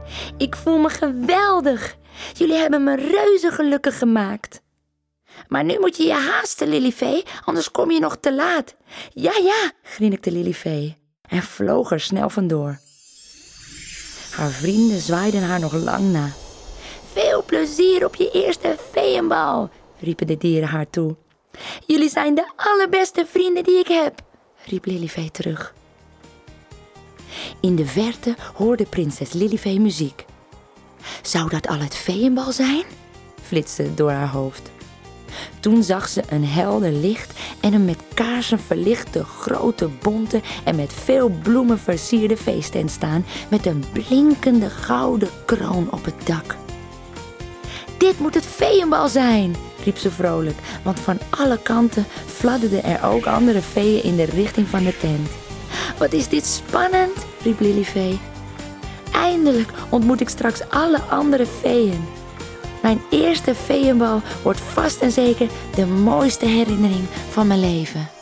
Ik voel me geweldig. Jullie hebben me reuze gelukkig gemaakt. Maar nu moet je je haasten, Lilifee, anders kom je nog te laat. Ja, grinnikte Lilifee en vloog er snel vandoor. Haar vrienden zwaaiden haar nog lang na. Veel plezier op je eerste feeënbal, riepen de dieren haar toe. Jullie zijn de allerbeste vrienden die ik heb, riep Lilifee terug. In de verte hoorde prinses Lilifee muziek. Zou dat al het feeënbal zijn? Flitste door haar hoofd. Toen zag ze een helder licht en een met kaarsen verlichte, grote, bonte en met veel bloemen versierde feesttent staan met een blinkende gouden kroon op het dak. Dit moet het feeënbal zijn, riep ze vrolijk, want van alle kanten fladderden er ook andere feeën in de richting van de tent. Wat is dit spannend, riep Lilifee. Eindelijk ontmoet ik straks alle andere feeën. Mijn eerste feeënbal wordt vast en zeker de mooiste herinnering van mijn leven.